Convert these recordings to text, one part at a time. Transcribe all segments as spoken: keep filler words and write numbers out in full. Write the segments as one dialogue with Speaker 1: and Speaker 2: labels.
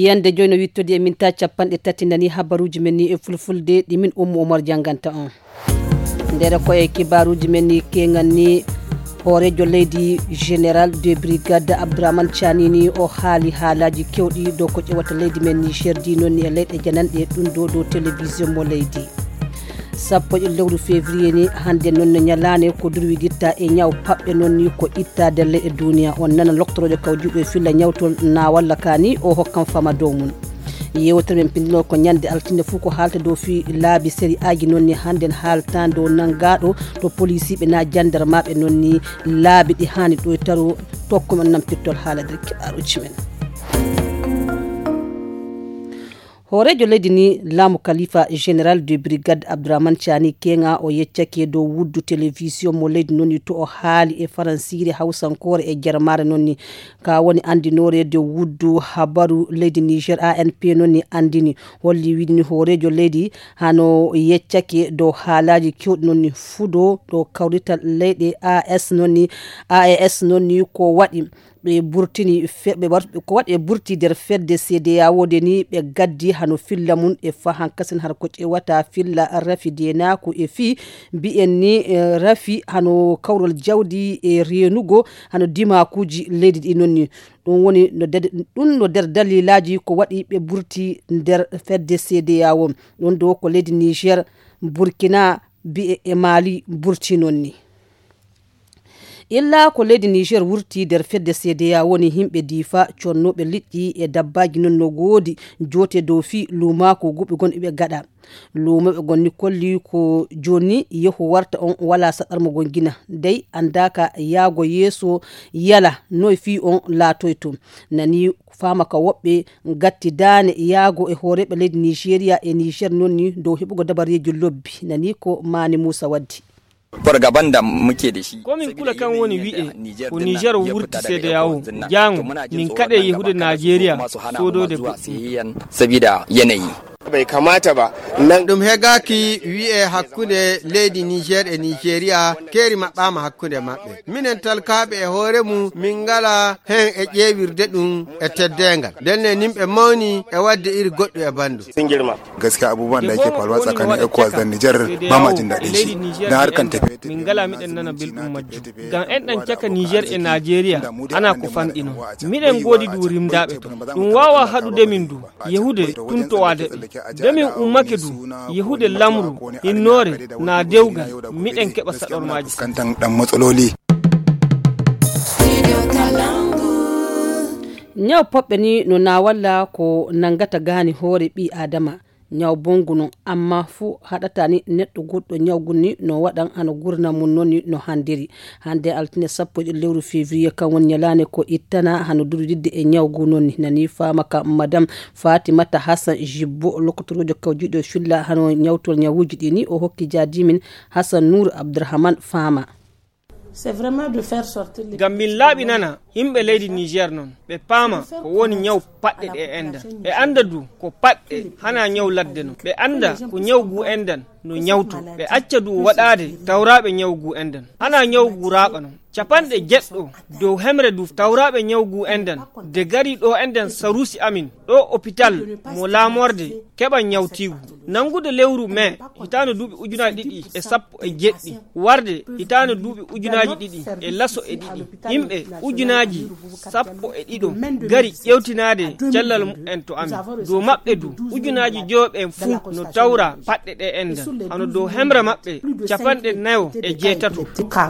Speaker 1: yande joyno wittodi e minta capanɗe tati nani habaruji men ni e fulfulde ɗimin Ummu Omar janganta on ndere ko e kibaruji men ni kengan ni horejo leydi général de brigade Abdourahmane Tianini o haali haalaji kewɗi dow ko ƴewata leydi men ni cherdi noon ni e leyɗe jananɗe ɗum ɗo dow télévision mo leydi sappo e lewru février ni hande noon no ñalane ko durwiditta e ñaw paɓɓe noon ni ko ittade leyɗe duniya on nana loktorojo kawjuɓe filla ñawtol na walla kani o hokkam fama dow mum yewtere men pindino ko ñande altinde fuu ko haalta dow fi laabi série aji noon ni handen haalta dow nangaɗo to police ɓe na jandarmaɓe noon ni laabi ɗi hani ɗo taro tokkumen nampirtol haalade keɓaruji men horejo leydi ni laamu khalifa général de brigade Abdourahmane Tiani kenga o yeccake dow wuddu télévision mo leydi nonni to o haali e faransire hawsankore e jarmare nonni ka woni andinore dow wuddu habaru leydi Niger A N P nonni andini holli widini horejo leydi hano yeccake dow haalaji kewɗi nonni fudo dow kawrital leyɗe A S nonni A E S nonni ko waɗi ɓe burtini ɓe ko waɗi e burti nder fedde C D A O de ni ɓe gaddi hano filla mum e fa hankasen har ko ƴewata filla rafi denako e fi mbi'en ni rafi hano kawrol jawdi e renugo hano dimakuji leydi ɗi nonni ɗum woni no ɗum no nder dalilaji ko waɗi ɓe burti nder fedde C D A O ɗon do ko leydi Niger Burkina bi'e e Mali burti nonni illa ko leydi Niger wurti der fedde C D A woni himɓe difa connoɓe liɗɗi e dabbaji non no goodi jote dow fi luma ko guɓe gon ɓe gaɗa luma ɓe gonni kolli ko joni yehu warta on wala saɗarmo gon gina dey andaka yaago yeeso yala noy fi on laatoyto nani fama ka woɓɓe gatti dane yaago e horeɓe leydi Nigeria e Niger nonni dow heɓugo dabariyeji lobbi nani ko Mani Musa waddi
Speaker 2: fargaban da muke da shi
Speaker 3: komin kula kan woni wi'e ko Niger wurti C D A O jango min kade yehude Nigeria sodo de
Speaker 2: sabida yanayi
Speaker 4: bai kamata ba nan
Speaker 5: dum hegaki wi'e hakkunde leydi Niger e Nigeria keri maɓɓama hakkunde maɓɓe minen talkaɓe e hoore mum min ngala hen e ƴeewirde ɗum e teddengal denne nimɓe mawni e wadde iri goɗɗo e bandu
Speaker 4: sun girma
Speaker 6: gaskiya abubuwan da yake faruwa tsakanin ECOWAS da Niger ba ma jin daɗin shi dan harkan tafiye
Speaker 3: min ngala miɗen nana belɗum majjum gam en ɗan caka Niger e Nigeria ana ko fanɗino miɗen godi du rimdaɓe to ɗum wawa haɗude min du yehude tuntowade demin ummake du yehude lamru innore na dewgal miɗen keɓa saɗormaji
Speaker 6: kantan ɗan matsaloli
Speaker 1: ñaw poɓɓe ni no na walla ko nangata gani hoore ɓi adama ñaw bongu non amma fu haɗata ni neɗɗo goɗɗo ñawgu ni no waɗan hano gurna mum nonni no handiri hande altine sappo e lewru février kan woni ñalane ko ittana hano durudidde e ñawgu nonni nani fama ka madame Fatimata Hassan Jibbo lokotorojo kawjuɗo filla hano ñawtol ñawuji ɗi ni o hokki jadimin Hassan Nour Abdourahmane Fama
Speaker 3: c'est vraiment de faire sortir les gam min laaɓi nana yimɓe leydi Niger noon ɓe paama ko woni ñaw paɗɗe ɗe enda ɓe anda du ko paɗɗe hana ñaw ladde no ɓe anda ko ñawgu endan no ñawto ɓe acca du waɗade tawraɓe ñawgu endan hana ñawgu raɓa non capanɗe jeɗɗo dow hemre du tawraɓe ñawgu endan de gari ɗo enden sarusi amin ɗo hôpital mo laamorde keɓa ñawtigu nangude lewru mai hitano duuɓi ujunaji ɗiɗi e sappo e jeɗɗi warde hitano duuɓi ujunaji ɗiɗi e laso e ɗiɗi yimɓe ujunaji sappo e ɗiɗo gari ƴewtinade cellal en to amin dow maɓɓe du ujunaji joɓe fuu no tawra paɗɗe ɗe endan hano dow hemre maɓɓe capanɗe nayo e jeetato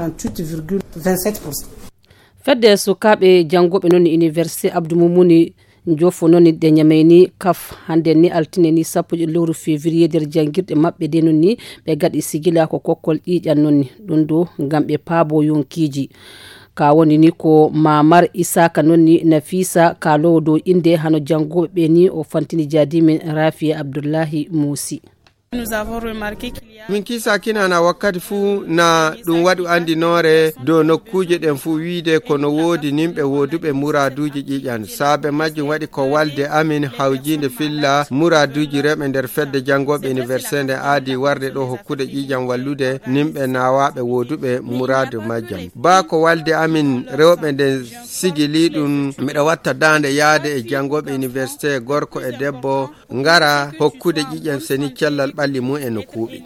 Speaker 1: fedde sukaɓe jangoɓe noon université Abdou Moumouni jofo noon de ñameni kaf hande ni altine ni sappo e lewru février der jangirde mabɓe de non ni ɓe gaɗi sigila ko kokkol ƴiƴan noon ni ɗum do ngam ɓe paabo yonkiji ka woni ni ko Mamar Isaka noon ni Nafisa kalowo dow inde hano jangoɓe ɓe ni o fantini jadimen Rafia Abdoullahi Moussi
Speaker 5: min kisa kina na wakkati fu na ɗum waɗu andinore dow nokkuje ɗen fu wiide kono woodi nimɓe woduɓe muraduji ƴiƴan saabe majjum waɗi ko walde amin hawjinde filla muraduji rewɓe nder fedde jangoɓe université nde aadi warde ɗo hokkude ƴiƴan wallude nimɓe nawaɓe woduɓe muradu majjam ba ko walde amin rewɓe nden sigili ɗum miɗa watta dande yaade e jangoɓe université gorko e debbo ngara hokkude ƴiƴan seni cellal ɓalli mum e no kuuɓi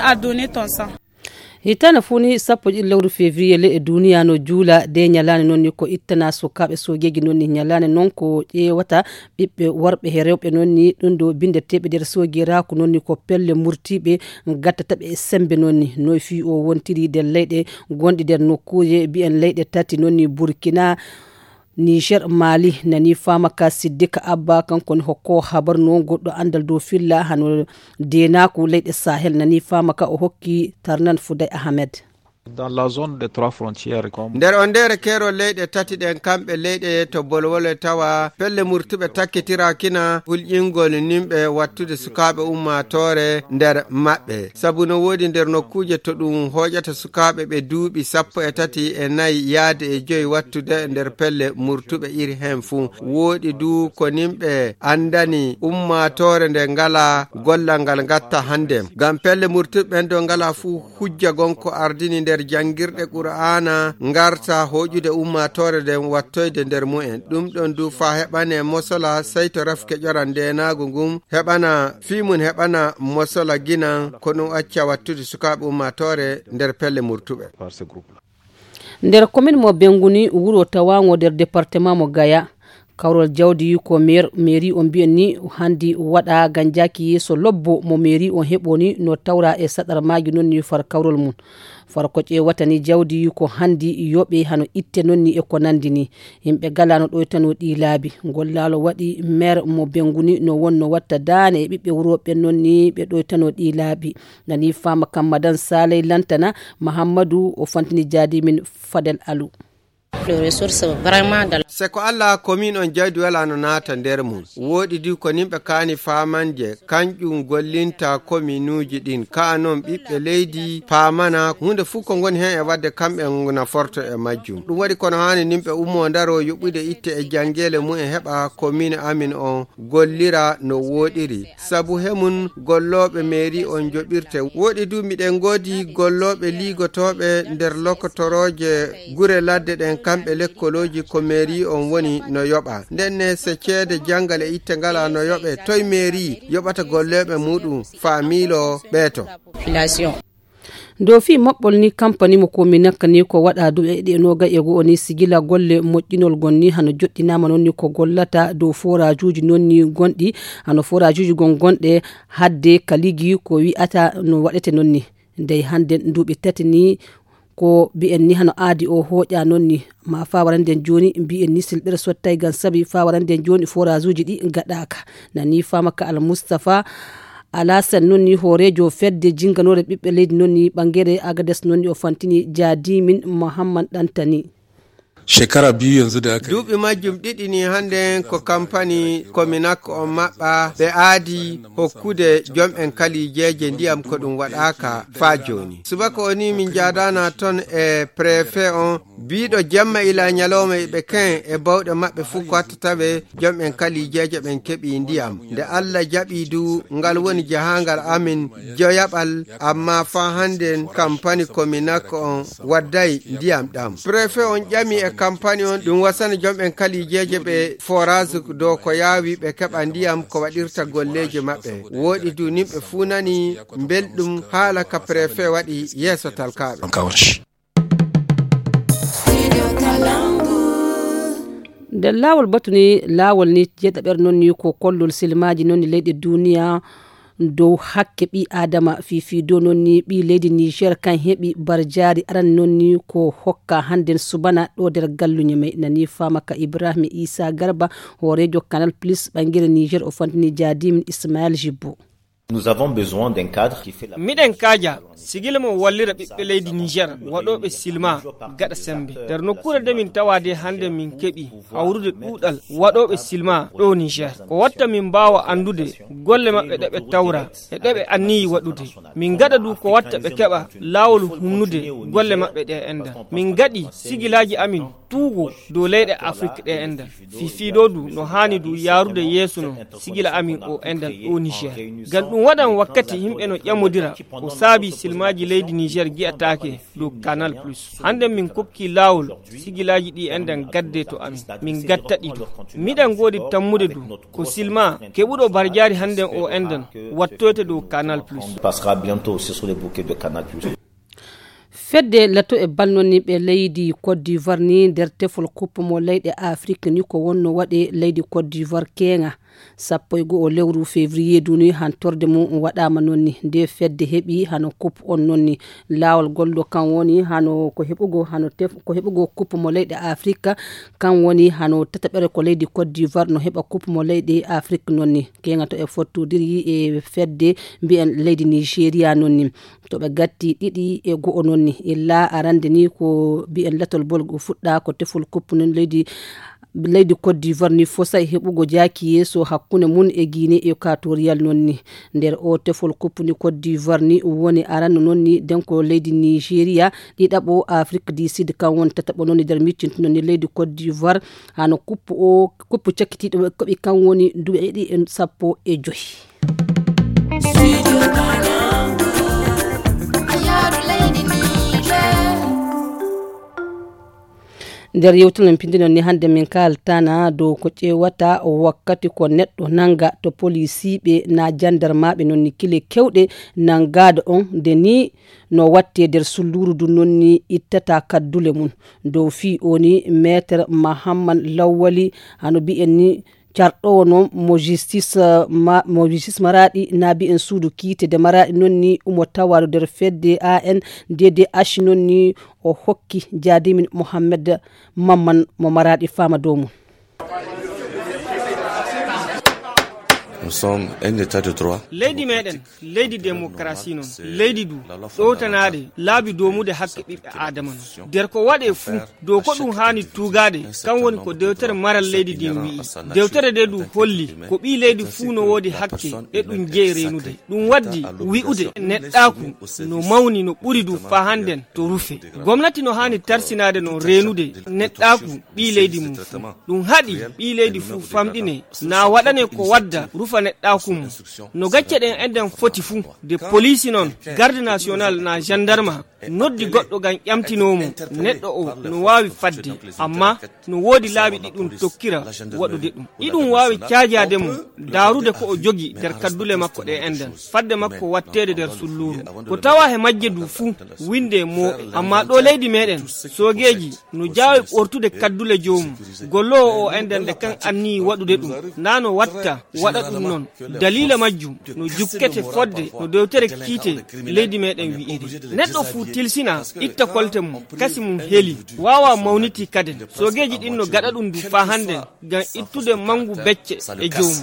Speaker 1: hitana funi sappo ɗiɗi lewru février le e duniya no juula de ñalane noon ni ko ittana sukaɓe sojeji noon ni ñalane noon ko ƴewata ɓiɓɓe worɓe e rewɓe noon ni ɗum ɗo bindeteɓe nder sojiraku noon ni ko pelle murtiɓe gattataɓe e sembe noon ni no fi o wontiri nder leyɗe gonɗi nder nokkuje mbiyen leyɗe tati noon ni Burkina Niger Mali nani fama ka Siddika Abba kanko ni hokko habar no goɗɗo andal dow filla hano denaku leyɗe Sahel nani fama ka o hokki Tarnan Fouday Ahmed.
Speaker 7: Dans la zone des trois frontières comme
Speaker 5: nder on ndere kero leyɗe tati ɗen kamɓe leyɗe to bolwole tawa pelle murtuɓe takkitira kina hulƴingol nimɓe wattude sukaɓe ummatore nder maɓɓe sabu no woodi nder nokkuje to ɗum hoƴata sukaɓe ɓe duuɓi sappo e tati e nayyi yaade e joyi wattude nder pelle murtuɓe iri hen fuu woodi du ko nimɓe andani ummatore nde ngala gollal ngal gatta hande ngam pelle murtuɓe ɓen do ngala fuu hujja gonko ardini nder jangirɗe qur'ana ngarta hoƴude ummatore nden wattoyde nder mu'en ɗum ɗon du fa heɓane mosola sey to rafke ƴoran ndenago ngum heɓana fimum heɓana mosola gina ko ɗum acca wattude sukaɓe ummatore nder pelle murtuɓe
Speaker 1: nder commune mo Benguni wuro tawango nder département mo Gaya kawrol jawdi ko mairie on mbiyen ni handi waɗa ganjaki yeso lobbo mo mairie on heɓoni no tawra e saɗar magi noon ni far kawrol mum far ko ƴewata ni jawdi ko handi yoɓe hano itte noon ni e ko nandi ni yimɓe galano ɗoytano ɗi laabi gollalo waɗi maire mo Benguni no wonno watta dane e ɓiɓɓe wuroɓe noon ni ɓe ɗoytano ɗi laabi nani fama kam madan Saley Lantana Mahamadou o fantini jaadi min Fadel Alou.
Speaker 5: se ko Allah commune on jawdi wala no naata nder mum woodi di ko nimɓe kaani famanje kanƴum gollinta commune uji ɗin ka noon ɓiɓɓe leydi pamana hunde fuu ko ngoni hen e wadde kamɓe naforto e majjum ɗum waɗi kono hani nimɓe ummo daro yuɓɓude itte e janngele mum e heɓa commune amin on gollira no woɗiri sabu hemun golloɓe mairie on joɓirte woɗi du miɗen goodi golloɓe ligotoɓe nder lokotoroje gure ladde ɗen kamɓe lekkoloji ko mairie on woni no yoɓa ndenne se ceede jangal e itte ngala no yoɓe toye mairie yoɓata golleɓe muɗum familo ɓeeto
Speaker 1: do fi moɓɓol ni compagnie mo komi nakka ni ko waɗa duɓe ɗe noga e go oni sigila golle moƴƴinol gonni hano joɗɗinama noon ni ko gollata dow forajuji noon ni gonɗi hano forajuji gon gonɗe hadde kaligi ko wi'ata no waɗete noon ni ndey hande duuɓi tati ni ko mbi'en ni hano aadi o hooƴa noon ni ma fa waranden joni mbi'en ni silɓere sottay gan sabi fa waranden joni forage uji ɗi gaɗaka nani fama ka Al Mustafa Alasan noon ni horejo fedde jinganore ɓiɓɓe leydi noon ni ɓangere Agades noon ni o fantini Jadimin Mohammad Dantani
Speaker 8: shekara biyu yanzu da aka
Speaker 5: duuɓi majjum ɗiɗi ni hande ko campagne Cominac on maɓɓa ɓe aadi hokkude jom'en kalijeje ndiyam ko ɗum waɗaka fa joni subaka oni min jadana ton e préfet on biɗo jamma ila ñalawma ɓe ken e bawɗe maɓɓe fuu ko wattataɓe jom'en kalijeje ɓen keeɓi ndiyam nde Allah jaɓi du ngal woni jahangal amin joyaɓal amma fa hande campagne Cominac on wadday ndiyam ɗam préfet on ƴami e campagne on ɗum wasana jomɓen kalijeje ɓe forage dow ko yaawi ɓe keɓa ndiyam ko waɗirta golleje maɓɓe woɗi du nimɓe fuu nani belɗum haala ka préfet waɗi yeeso talkaɓe
Speaker 1: nder lawol batuni lawol ni jeɗaɓere noon ni ko kollol silmaji noon ni leyɗe duniya dow hakke ɓi adama fifido noon ni ɓi leydi Niger kan heɓi barjari aran noon ni ko hokka handen subana ɗo nder galluñe may nani fama ka Ibrahima Isa Garba horejo Canal Plus ɓangere Niger o fantini Jadimin Ismail Jibbo
Speaker 9: Nous avons besoin d'un cadre qui fait la
Speaker 3: Miden kaja sigila mo wallira ɓiɓɓe leydi Niger waɗoɓe silma gaɗa sembe nder nokkure de min tawade hande min keɓi hawrude ɗuɗal waɗoɓe silma ɗo Niger ko watta min mbawa andude golle maɓɓe ɗe ɓe tawra e ɗe ɓe anniyi waɗude min gaɗa du ko watta ɓe keɓa lawol humnude golle maɓɓe ɗe enda min gaɗi sigilaji amin tuugo dow leyɗe Afrique ɗe endal fifiɗo du no hani du yarude yeeso no sigila amin o endal ɗo Niger gan ɗum waɗan wakkati yimɓe no ƴammodira ko saabi silmaji leydi Niger gi'atake dow Canal Plus hande min kokki lawol sigilaji ɗi enden gadde to amin min gatta ɗiɗo miɗen godi tammude du ko silma keɓuɗo barjari handen o enden wattoyte dow Canal Plus.
Speaker 9: On passera bientôt aussi sur les bouquets de Canal Plus.
Speaker 1: fedde lato e balloniɓe leydi Côte d'Ivoire ni nder tefol coupe mo leyɗe Afrique ni ko wonno waɗe leydi Côte d'Ivoire kenga sappo e go'o lewru février duni han torde mum waɗama nonni nde fedde heɓi hano coupe on nonni lawol golɗo kan woni hano ko heɓugo hano tef ko heɓugo coupe mo leyɗe Afrique kan woni hano tataɓere ko leydi Côte d'Ivoire no heɓa coupe mo leyɗe Afrique nonni kenga to e fottodiri e fedde mbiyen leydi Nigeria nonni to ɓe gatti ɗiɗi e go'o nonni illa arande ni ko mbiyen latol bolgo fuɗɗa ko tefol coupe non leydi leydi Côte d'Ivoire ni fosa heɓugo jaaki yeso hakkunde mun e Guinée équatorial nonni nder o tefol coupe ni Côte d'Ivoire ni woni aranno nonni denko leydi Nigeria ɗiɗaɓo Afrique du Sud kan won tataɓo nonni nder miccinto nonni leydi Côte d'Ivoire hano coupe o coupe cakkitiɗo koɓi kan woni duɓi e sappo e joyi. nder yewtulen pindinon ni hande min kaltana dow ko ƴewata wakkati ko neɗɗo nanga to policiɓe na jandarmaɓe nonni kile kewɗe nangade on nde ni no watte nder sulluru du nonni ittata kaddule mum dow fi oni maître Mahamman Lawali hano bi'en ni carɗo noon mo justice ma mo justice maraɗi naabi en suudu kiitede maraɗi noon ni umo tawaro nder fedde A N D D H noon ni o hokki Jadimin Mohammed Mamman mo maraɗi fama dow mum.
Speaker 10: Nous sommes un état de droit.
Speaker 3: Leydi meɗen leydi démocratie non leydi du ɗowtanade laabi domude hakke ɓiɓɓe adama non nder ko waɗe fuu dow ko ɗum hani tugade kan woni ko dewtere maral leydi din wi'i dewtere de du holli ko ɓi leydi fuu no wodi hakke e ɗum jeey renude ɗum waddi wi'ude neɗɗaku no mawni no ɓuri du fa hannden to rufe gomnati no hani tarsinade no renude neɗɗaku ɓi leydi mum fuu ɗum haɗi ɓi leydi fuu famɗine na waɗane ko wadda rufa neɗɗaku mum no gacce ɗen enden foti fuu de police non garde national na gendarme noddi goɗɗo gam ƴamtinomo neɗɗo o no wawi fadde amma no wodi laabi ɗi ɗum tokkira waɗude ɗum iɗum wawi caajade mo darude ko o jogi nder kaddule makko ɗe enden fadde makko wattede nder sulluru ko tawa he majje du fuu winde mo amma ɗo leydi meɗen sogeji no jawi ɓortude kaddule jomum gollowo o enden de kan anni waɗude ɗum na no watta waɗa ɗum non dalila majjum no jukkete fodde no dewtere kiite leydi meɗen wi'iri neɗɗo fuu tilsina itta kolte mum kasi mum heeli wawa mawniti kaden sogeji ɗin no gaɗa ɗum du fa hande ngam ittude mangu becce e jomum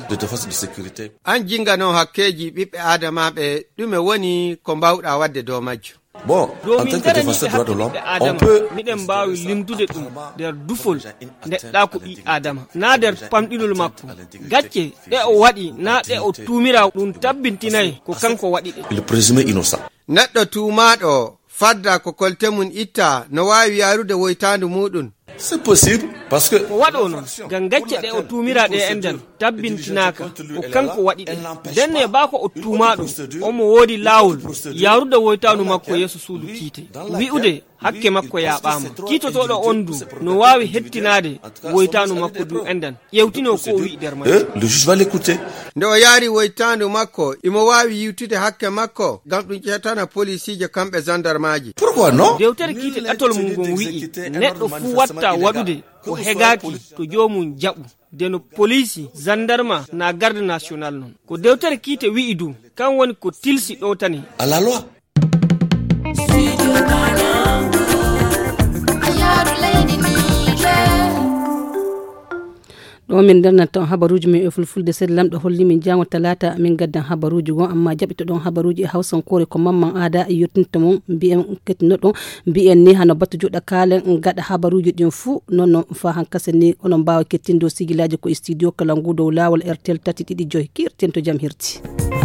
Speaker 5: an jingano hakkeji ɓiɓɓe adamaɓe ɗume woni ko mbawɗa wadde dow majjum.
Speaker 10: Bon, en tant que défenseur droit de l'homme, on peut
Speaker 3: miɗen mbawi limtude ɗum nder dufol neɗɗa ko ɓi adama na nder pamɗinol makko gacce ɗe o waɗi na ɗe o tumira ɗum tabbintinayi ko kanko waɗi ɗe.
Speaker 10: le présumé innocent.
Speaker 5: neɗɗo tumaɗo fadda ko kolte mum itta no wawi yarude woytandu muɗum.
Speaker 10: C'est possible parce que
Speaker 3: ko waɗo noon ngam gacce ɗe o tumira ɗe enden tabbintinaka o kanko waɗi ɗe denne bako o tumaɗo omo woodi lawol yarude woytanu makko yeeso suudu kiite wi'ude hakke makko yaɓama kiitotoɗo on du no wawi hettinade woytanu makko du enden ƴewtino ko o wi'i nder majum.
Speaker 10: le juge va l'écouter.
Speaker 5: nde o yaari woytandu makko imo wawi yiwtude hakke makko ngam ɗum ƴettana policije kamɓe gendarmaji.
Speaker 10: pourquoi non
Speaker 3: dewtere kiite ɗatol mum ngon wi'i neɗɗo fuu watta waɗude ko hegaki to jomum jaɓu deno police gendarme na garde national non ko dewtere kiite wi'i du kan woni ko tilsi ɗo tani
Speaker 10: à la loi.
Speaker 1: ɗo min darnata habaruji min e fulfulde sed lamɗo holli min jango talata min gaddan habaruji gon amma jaɓito ɗon habaruji e hawsankore ko mamman aada e yettinta mum mbiyen kettino ɗon mbiyen ni hano battu juɗa kalen gaɗa habaruji ɗin fuu non non fa hankase ni onon mbawa kettindo sigilaji ko studio kala ngu dow lawol R T L tati ɗiɗi joyi kirten to jam hirti.